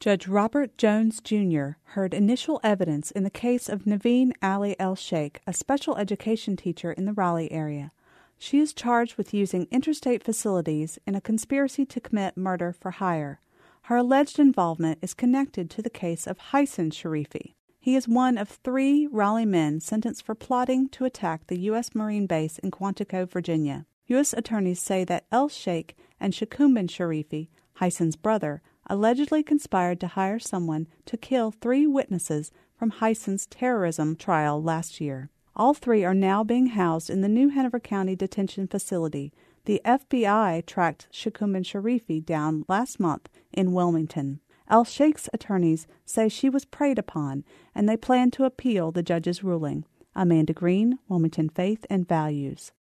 Judge Robert Jones, Jr. heard initial evidence in the case of Naveen Ali El-Sheikh, a special education teacher in the Raleigh area. She is charged with using interstate facilities in a conspiracy to commit murder for hire. Her alleged involvement is connected to the case of Hyson Sharifi. He is one of 3 Raleigh men sentenced for plotting to attack the U.S. Marine base in Quantico, Virginia. U.S. attorneys say that El-Sheikh and Shakumbin Sharifi, Hyson's brother, allegedly conspired to hire someone to kill 3 witnesses from Hyson's terrorism trial last year. All 3 are now being housed in the New Hanover County Detention Facility. The FBI tracked Shakumbin Sharifi down last month in Wilmington. El-Sheikh's attorneys say she was preyed upon, and they plan to appeal the judge's ruling. Amanda Green, Wilmington Faith and Values.